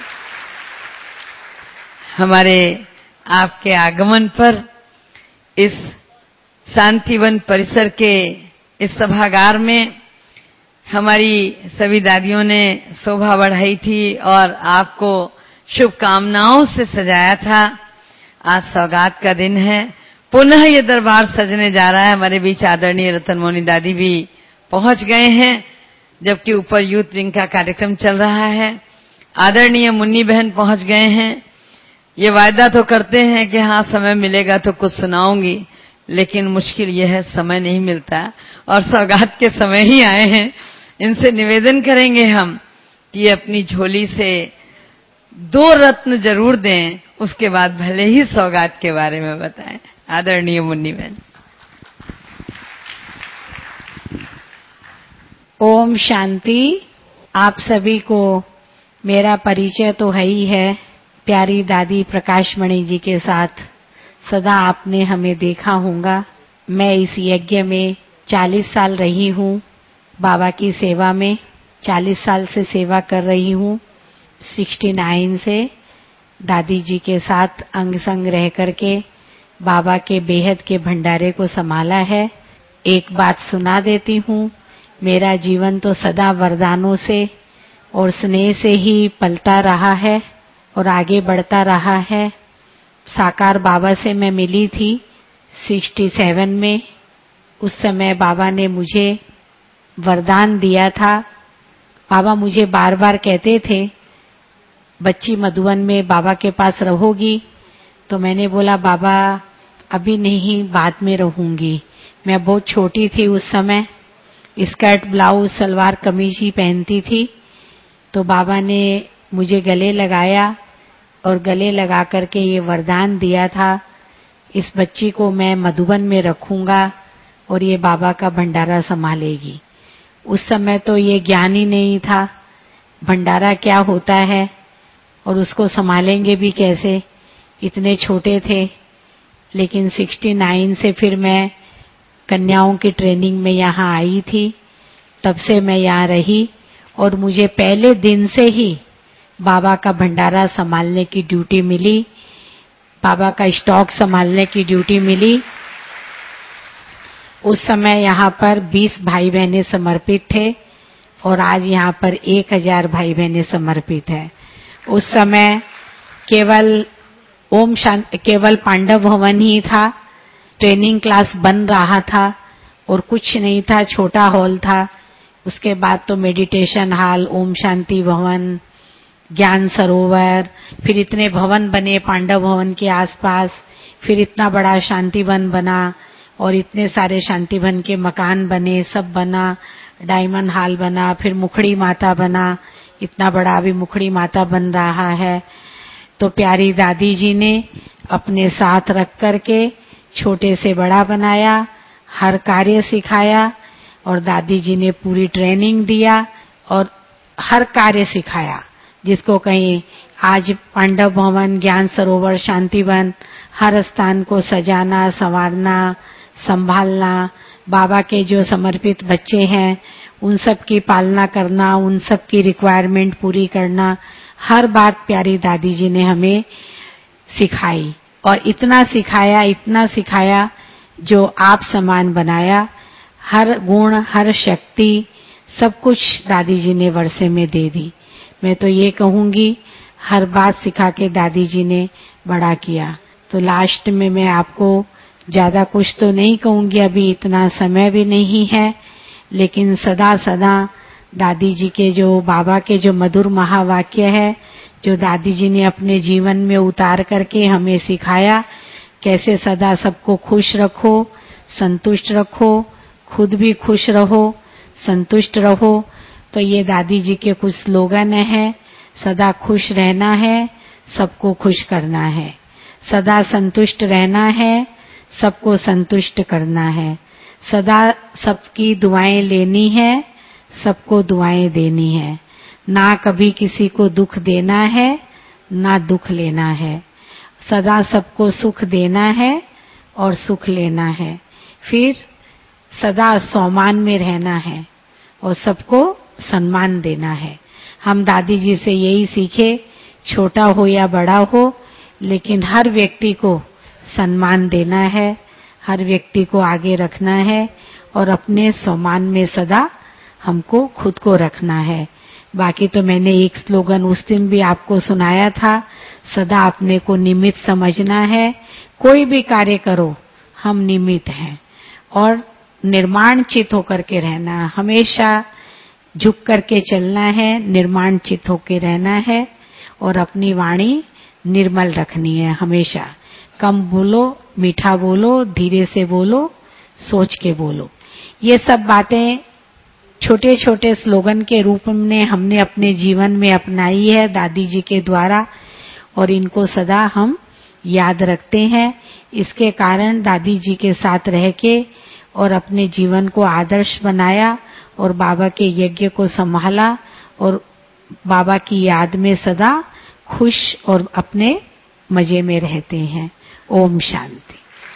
हमारे आपके आगमन पर इस शांतिवन परिसर के इस सभागार में हमारी सभी दादियों ने शोभा बढ़ाई थी और आपको शुभकामनाओं से सजाया था। आज सौगात का दिन है, पुनः ये दरबार सजने जा रहा है। हमारे बीच आदरणीय रतन मोनी दादी भी पहुंच गए हैं, जबकि ऊपर यूथ विंग का कार्यक्रम चल रहा है। आदरणीय मुन्नी बहन पहुंच गए हैं। ये वायदा तो करते हैं कि हाँ समय मिलेगा तो कुछ सुनाऊंगी, लेकिन मुश्किल यह है समय नहीं मिलता और सौगात के समय ही आए हैं। इनसे निवेदन करेंगे हम कि अपनी झोली से दो रत्न जरूर दें, उसके बाद भले ही सौगात के बारे में बताएं। आदरणीय मुन्नी बहन। ओम शांति। आप सभी को मेरा परिचय तो है ही है। प्यारी दादी प्रकाशमणि जी के साथ सदा आपने हमें देखा होगा। मैं इस यज्ञ में चालीस साल रही हूँ, बाबा की सेवा में चालीस साल से सेवा कर रही हूँ। उनहत्तर से दादी जी के साथ अंग संग रह करके बाबा के बेहद के भंडारे को संभाला है। एक बात सुना देती हूँ, मेरा जीवन तो सदा वरदानों से और स्नेह से ही पलता रहा है और आगे बढ़ता रहा है। साकार बाबा से मैं मिली थी सड़सठ में। उस समय बाबा ने मुझे वरदान दिया था। बाबा मुझे बार बार कहते थे, बच्ची मधुबन में बाबा के पास रहोगी? तो मैंने बोला बाबा अभी नहीं, बाद में रहूंगी। मैं बहुत छोटी थी उस समय, स्कर्ट ब्लाउज सलवार कमीज ही पहनती थी। तो बाबा ने मुझे गले लगाया और गले लगा करके ये वरदान दिया था, इस बच्ची को मैं मधुबन में रखूंगा और ये बाबा का भंडारा संभालेगी। उस समय तो ये ज्ञान ही नहीं था भंडारा क्या होता है और उसको संभालेंगे भी कैसे, इतने छोटे थे। लेकिन उनहत्तर से फिर मैं कन्याओं की ट्रेनिंग में यहाँ आई थी, तब से मैं यहाँ रही और मुझे पहले दिन से ही बाबा का भंडारा संभालने की ड्यूटी मिली, बाबा का स्टॉक संभालने की ड्यूटी मिली। उस समय यहाँ पर बीस भाई बहनें समर्पित थे और आज यहाँ पर एक हज़ार भाई बहनें समर्पित हैं। उस समय केवल ओम शांति केवल पांडव भवन ही था, ट्रेनिंग क्लास बन रहा था और कुछ नहीं था, छोटा हॉल था। उसके बाद तो मेडिटेशन हॉल, ओम शांति भवन, ज्ञान सरोवर, फिर इतने भवन बने पांडव भवन के आसपास, फिर इतना बड़ा शांतिवन बना और इतने सारे शांतिवन के मकान बने, सब बना, डायमंड हॉल बना, फिर मुखड़ी माता बना, इतना बड़ा अभी मुखड़ी माता बन रहा है। तो प्यारी दादी जी ने अपने साथ रख करके छोटे से बड़ा बनाया, हर कार्य सिखाया और दादी जी ने पूरी ट्रेनिंग दिया और हर कार्य सिखाया। जिसको कहीं आज पांडव भवन, ज्ञान सरोवर, शांतिवन, हर स्थान को सजाना, संवारना, संभालना, बाबा के जो समर्पित बच्चे हैं उन सब की पालना करना, उन सब की रिक्वायरमेंट पूरी करना, हर बात प्यारी दादी जी ने हमें सिखाई और इतना सिखाया, इतना सिखाया जो आप समान बनाया। हर गुण, हर शक्ति, सब कुछ दादी जी ने वर्षे में दे दी। मैं तो ये कहूंगी, हर बात सिखा के दादी जी ने बड़ा किया। तो लास्ट में मैं आपको ज्यादा कुछ तो नहीं कहूंगी, अभी इतना समय भी नहीं है, लेकिन सदा सदा दादी जी के जो, बाबा के जो मधुर महावाक्य है, जो दादी जी ने अपने जीवन में उतार करके हमें सिखाया, कैसे सदा सबको खुश रखो, संतुष्ट रखो, खुद भी खुश रहो, संतुष्ट रहो। तो ये दादी जी के कुछ स्लोगन हैं। सदा खुश रहना है, सबको खुश करना है। सदा संतुष्ट रहना है, सबको संतुष्ट करना है। सदा सबकी दुआएं लेनी है, सबको दुआएं देनी है। ना कभी किसी को दुख देना है, ना दुख लेना है। सदा सबको सुख देना है और सुख लेना है। फिर सदा सम्मान में रहना है और सबको सम्मान देना है। हम दादी जी से यही सीखे, छोटा हो या बड़ा हो, लेकिन हर व्यक्ति को सम्मान देना है, हर व्यक्ति को आगे रखना है और अपने सम्मान में सदा हमको खुद को रखना है। बाकी तो मैंने एक स्लोगन उस दिन भी आपको सुनाया था, सदा अपने को निमित्त समझना है। कोई भी कार्य करो, हम निमित्त हैं और निर्माण चित्त होकर के रहना, हमेशा झुक करके चलना है, निर्माण चित्त होकर रहना है और अपनी वाणी निर्मल रखनी है। हमेशा कम बोलो, मीठा बोलो, धीरे से बोलो, सोच के बोलो। ये सब बातें छोटे छोटे स्लोगन के रूप में हमने अपने जीवन में अपनाई है दादी जी के द्वारा और इनको सदा हम याद रखते हैं। इसके कारण दादी जी के साथ रह के और अपने जीवन को आदर्श बनाया और बाबा के यज्ञ को संभाला और बाबा की याद में सदा खुश और अपने मजे में रहते हैं। ओम शांति।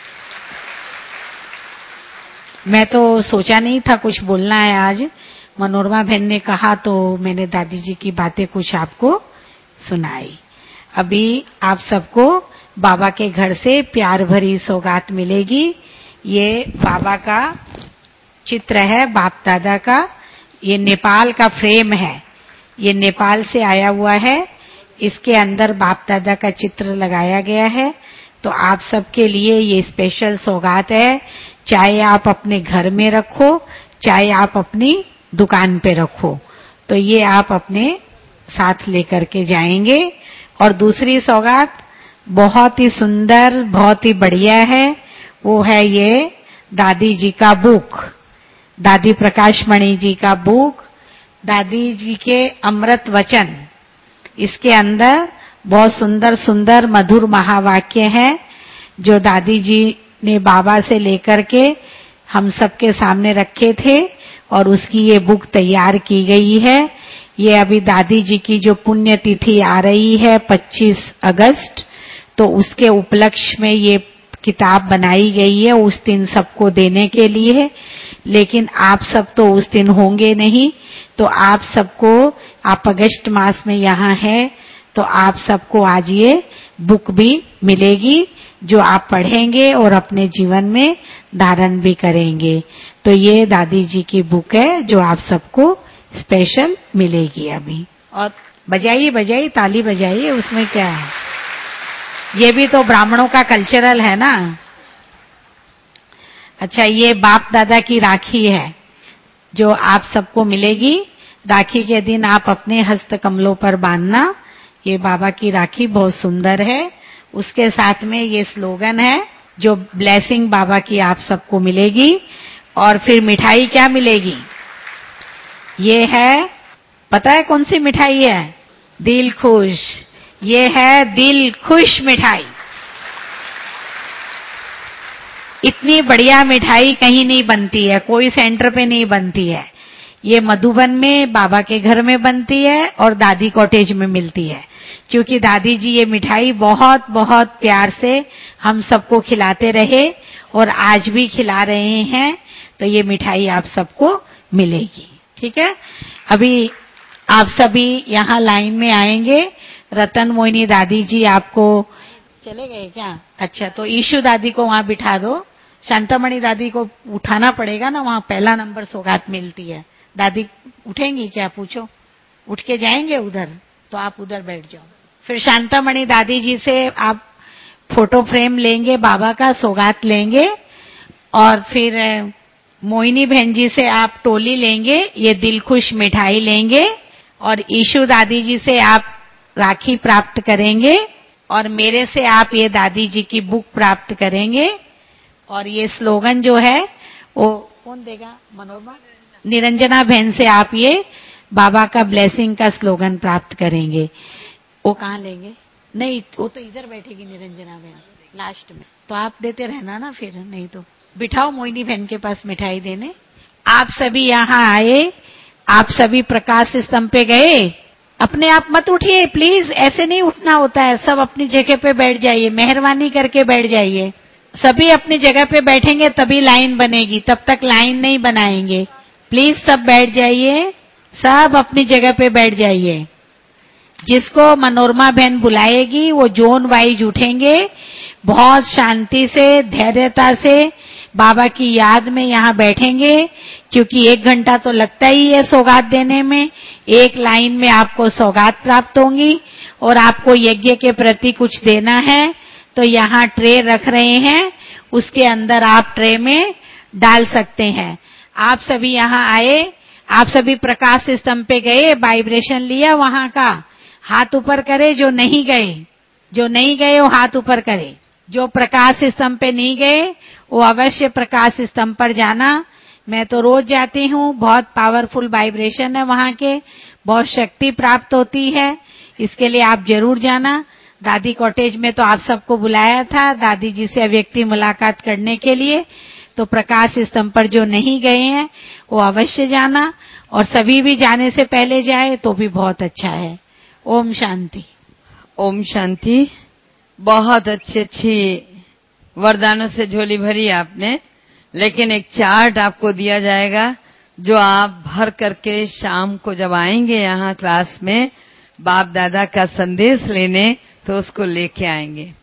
मैं तो सोचा नहीं था कुछ बोलना है आज, मनोरमा बहन ने कहा तो मैंने दादी जी की बातें कुछ आपको सुनाई। अभी आप सबको बाबा के घर से प्यार भरी सौगात मिलेगी। ये बाबा का चित्र है, बाप दादा का। ये नेपाल का फ्रेम है, ये नेपाल से आया हुआ है। इसके अंदर बाप दादा का चित्र लगाया गया है। तो आप सबके लिए ये स्पेशल सौगात है। चाहे आप अपने घर में रखो, चाहे आप अपनी दुकान पे रखो, तो ये आप अपने साथ लेकर के जाएंगे। और दूसरी सौगात बहुत ही सुंदर, बहुत ही बढ़िया है, वो है ये दादी जी का बुक, दादी प्रकाश मणि जी का बुक, दादी जी के अमृत वचन। इसके अंदर बहुत सुंदर सुंदर मधुर महावाक्य हैं जो दादी जी ने बाबा से लेकर के हम सबके सामने रखे थे और उसकी ये बुक तैयार की गई है। ये अभी दादी जी की जो पुण्य तिथि आ रही है पच्चीस अगस्त, तो उसके उपलक्ष्य में ये किताब बनाई गई है उस दिन सबको देने के लिए। लेकिन आप सब तो उस दिन होंगे नहीं, तो आप सबको, आप अगस्त मास में यहाँ हैं तो आप सबको आज ये बुक भी मिलेगी जो आप पढ़ेंगे और अपने जीवन में धारण भी करेंगे। तो ये दादी जी की बुक है जो आप सबको स्पेशल मिलेगी अभी। और बजाइए बजाइए, ताली बजाइए, उसमें क्या है, ये भी तो ब्राह्मणों का कल्चरल है ना। अच्छा, ये बाप दादा की राखी है जो आप सबको मिलेगी। राखी के दिन आप अपने हस्त कमलों पर बांधना। ये बाबा की राखी बहुत सुंदर है। उसके साथ में ये स्लोगन है जो ब्लेसिंग बाबा की आप सबको मिलेगी। और फिर मिठाई क्या मिलेगी, ये है, पता है कौन सी मिठाई है? दिल खुश। ये है दिल खुश मिठाई। इतनी बढ़िया मिठाई कहीं नहीं बनती है, कोई सेंटर पे नहीं बनती है। ये मधुबन में बाबा के घर में बनती है और दादी कॉटेज में मिलती है, क्योंकि दादी जी ये मिठाई बहुत बहुत प्यार से हम सबको खिलाते रहे और आज भी खिला रहे हैं। तो ये मिठाई आप सबको मिलेगी, ठीक है। अभी आप सभी यहाँ लाइन में आएंगे। रतन मोहिनी दादी जी आपको, चले गए क्या? अच्छा, तो ईशु दादी को वहां बिठा दो। शांतामणि दादी को उठाना पड़ेगा ना, वहां पहला नंबर सौगात मिलती है। दादी उठेंगी क्या, पूछो? उठ के जाएंगे उधर, तो आप उधर बैठ जाओ। फिर शांतामणि दादी जी से आप फोटो फ्रेम लेंगे, बाबा का सौगात लेंगे, और फिर मोहिनी बहन जी से आप टोली लेंगे, ये दिल खुश मिठाई लेंगे, और ईशु दादी जी से आप राखी प्राप्त करेंगे, और मेरे से आप ये दादी जी की बुक प्राप्त करेंगे। और ये स्लोगन जो है वो कौन देगा? मनोरमा, निरंजना बहन से आप ये बाबा का ब्लेसिंग का स्लोगन प्राप्त करेंगे। वो कहाँ लेंगे? नहीं, वो तो इधर बैठेगी निरंजना बहन लास्ट में, तो आप देते रहना ना, फिर नहीं तो बिठाओ मोहिनी बहन के पास मिठाई देने। आप सभी यहाँ आए, आप सभी प्रकाश स्तंभ पे गए। अपने आप मत उठिए प्लीज, ऐसे नहीं उठना होता है। सब अपनी जगह पे बैठ जाइए, मेहरबानी करके बैठ जाइए। सभी अपनी जगह पे बैठेंगे तभी लाइन बनेगी, तब तक लाइन नहीं बनाएंगे। प्लीज सब बैठ जाइए, सब अपनी जगह पे बैठ जाइए। जिसको मनोरमा बहन बुलाएगी वो जोन वाइज उठेंगे, बहुत शांति से, धैर्यता से बाबा की याद में यहाँ बैठेंगे, क्योंकि एक घंटा तो लगता ही है सौगात देने में। एक लाइन में आपको सौगात प्राप्त होंगी, और आपको यज्ञ के प्रति कुछ देना है तो यहाँ ट्रे रख रहे हैं, उसके अंदर आप ट्रे में डाल सकते हैं। आप सभी यहाँ आए, आप सभी प्रकाश स्तंभ पे गए, वाइब्रेशन लिया वहां का, हाथ ऊपर करे। जो नहीं गए, जो नहीं गए वो हाथ ऊपर करे। जो प्रकाश स्तंभ पे नहीं गए वो अवश्य प्रकाश स्तंभ पर जाना। मैं तो रोज जाती हूँ, बहुत पावरफुल वाइब्रेशन है वहां के, बहुत शक्ति प्राप्त होती है, इसके लिए आप जरूर जाना। दादी कॉटेज में तो आप सबको बुलाया था दादी जी से अव्यक्ति मुलाकात करने के लिए, तो प्रकाश स्तंभ पर जो नहीं गए हैं वो अवश्य जाना, और सभी भी जाने से पहले जाए तो भी बहुत अच्छा है। ओम शांति। ओम शांति। बहुत अच्छी अच्छी वरदानों से झोली भरी आपने, लेकिन एक चार्ट आपको दिया जाएगा जो आप भर करके शाम को जब आएंगे यहाँ क्लास में बाप दादा का संदेश लेने, तो उसको लेके आएंगे।